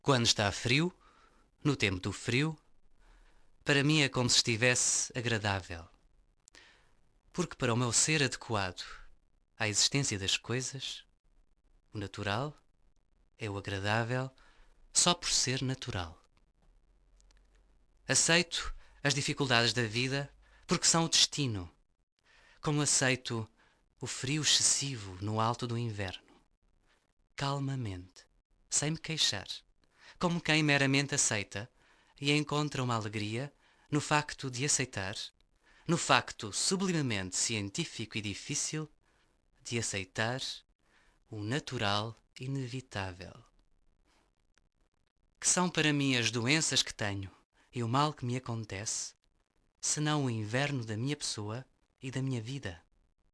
Quando está frio, no tempo do frio, para mim é como se estivesse agradável. Porque para o meu ser adequado à existência das coisas, o natural é o agradável só por ser natural. Aceito as dificuldades da vida porque são o destino, como aceito o frio excessivo no alto do inverno. Calmamente, sem me queixar, como quem meramente aceita e encontra uma alegria no facto de aceitar, no facto sublimamente científico e difícil de aceitar o natural inevitável. Que são para mim as doenças que tenho e o mal que me acontece, senão o inverno da minha pessoa e da minha vida?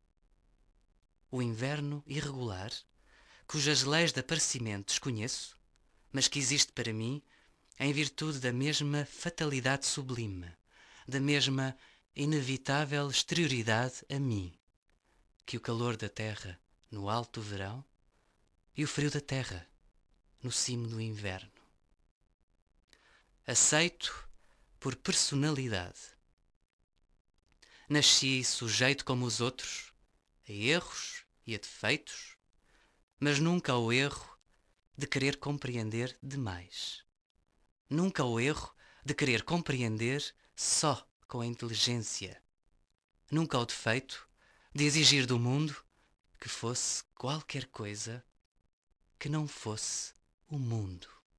O inverno irregular, cujas leis de aparecimento desconheço, mas que existe para mim em virtude da mesma fatalidade sublime, da mesma inevitável exterioridade a mim, que o calor da terra no alto verão e o frio da terra no cimo do inverno. Aceito por personalidade. Nasci sujeito como os outros, a erros e a defeitos, mas nunca ao erro de querer compreender demais. Nunca ao erro de querer compreender só com a inteligência. Nunca ao defeito de exigir do mundo que fosse qualquer coisa que não fosse o mundo.